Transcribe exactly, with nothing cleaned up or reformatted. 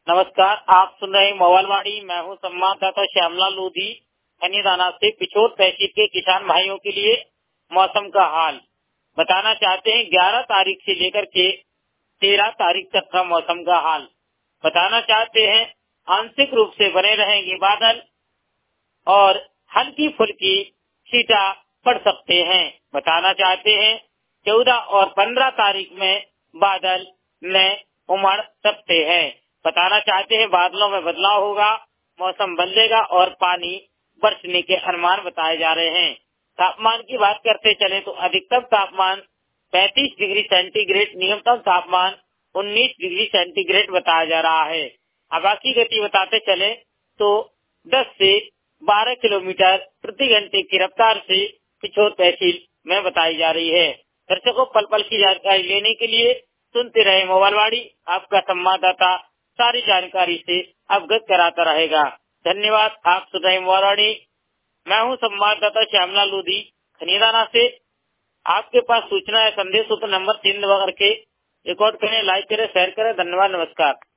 नमस्कार, आप सुन रहे मोबाइलवाड़ी। मैं हूँ संवाददाता श्यामला लोधी खनीदाना से। पिछोर तहसील के किसान भाइयों के लिए मौसम का हाल बताना चाहते हैं। ग्यारह तारीख से लेकर के तेरह तारीख तक का मौसम का हाल बताना चाहते हैं। आंशिक रूप से बने रहेंगे बादल और हल्की फुल्की छींटा पड़ सकते हैं। बताना चाहते हैं चौदह और पंद्रह तारीख में बादल में उमड़ सकते हैं। बताना चाहते हैं बादलों में बदलाव होगा, मौसम बदलेगा और पानी बरसने के अनुमान बताए जा रहे हैं। तापमान की बात करते चले तो अधिकतम तापमान पैंतीस डिग्री सेंटीग्रेड, न्यूनतम तापमान उन्नीस डिग्री सेंटीग्रेड बताया जा रहा है। हवा की गति बताते चले तो दस से बारह किलोमीटर प्रति घंटे की रफ्तार से पिछोर तहसील में बताई जा रही है। दर्शकों, पल पल की जानकारी लेने के लिए सुनते रहे मोबाइलवाड़ी। आपका संवाददाता सारी जानकारी से अवगत कराता रहेगा। धन्यवाद। आप सुन रहे मोबाइलवाड़ी। मैं हूँ संवाददाता श्यामला लोधी खनीदाना से। आपके पास सूचना या संदेश हो तो नंबर तीन दबा करके रिकॉर्ड करें, लाइक करें, शेयर करें। धन्यवाद, नमस्कार।